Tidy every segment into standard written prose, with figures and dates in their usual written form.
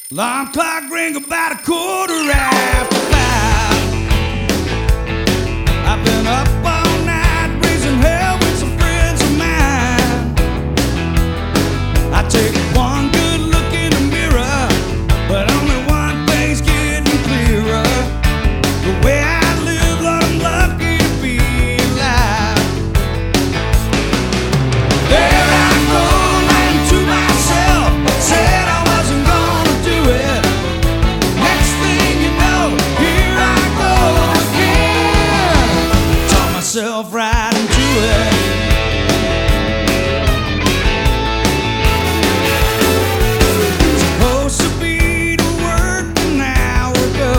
Alarm clock ring about 5:15. I've been up all night raising hell with some friends of mine. I take one good look in the mirror, but only one thing's getting clearer. The way I live, Lord, I'm lucky to be alive. There I go, lying to myself, said I wasn't gonna do it. Next thing you know, here I go again. Talk myself right into it. Supposed to be to work an hour ago,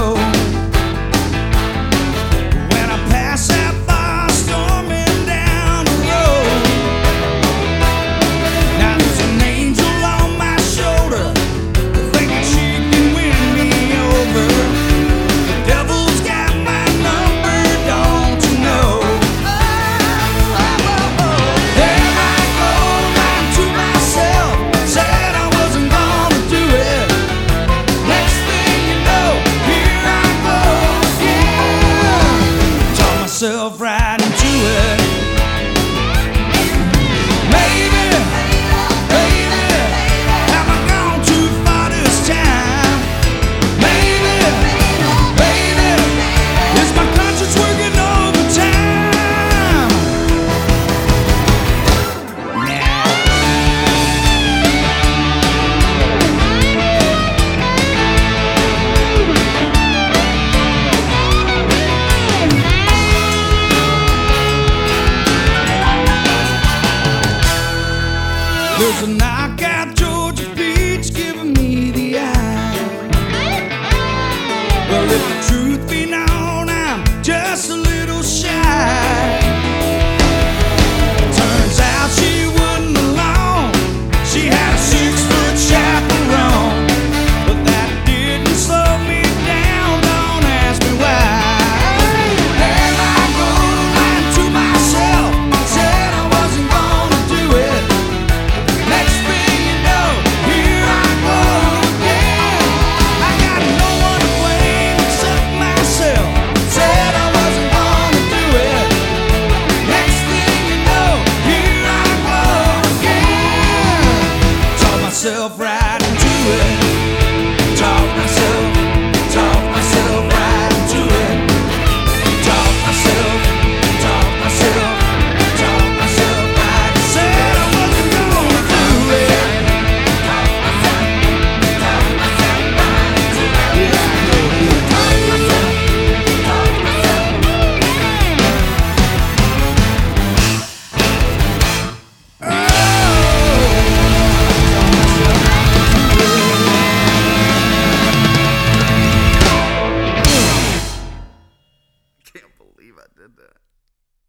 when I pass that bar storming down the road. Now there's an angel on my shoulder, thinking she can win me over. The devil's got my number, don't you know? There I go, lying to myself, said I wasn't gonna do it. Next thing you know, here I go again. Talk myself right into it. Maybe, have I gone too far this time? Maybe, is my conscience working overtime? There's a knockout Georgia Peach giving me the eye. Well, if the truth be known, I'm just a little shy. Turns out she wasn't alone. She had a 6-foot chaperone, but that didn't slow me down. Don't ask me why. There I go, lying to myself, said I wasn't gonna do it. Next thing you know, here I go again. I got no one to blame except myself. Said I wasn't gonna do it. Next thing you know, here I go again. Talk myself right